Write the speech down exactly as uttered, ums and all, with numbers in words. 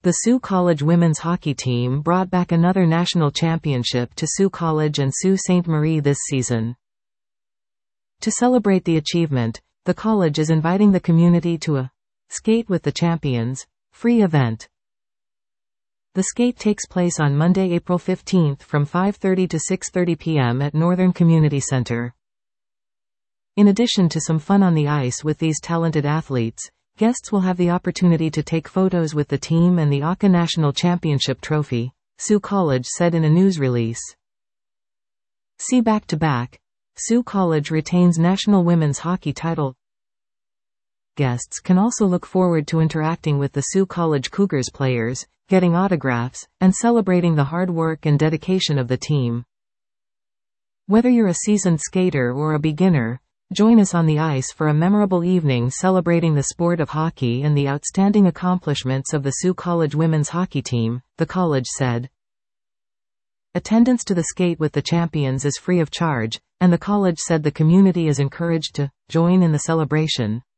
The Sioux College women's hockey team brought back another national championship to Sioux College and Sault Ste. Marie this season. To celebrate the achievement, the college is inviting the community to a Skate with the Champions free event. The skate takes place on Monday, April fifteenth from five thirty to six thirty p m at Northern Community Center. In addition to some fun on the ice with these talented athletes, guests will have the opportunity to take photos with the team and the A C A National Championship trophy, Sioux College said in a news release. See back-to-back. Sioux College retains national women's hockey title. Guests can also look forward to interacting with the Sioux College Cougars players, getting autographs, and celebrating the hard work and dedication of the team. Whether you're a seasoned skater or a beginner, join us on the ice for a memorable evening celebrating the sport of hockey and the outstanding accomplishments of the Sioux College women's hockey team, the college said. Attendance to the Skate with the Champions is free of charge, and the college said the community is encouraged to join in the celebration.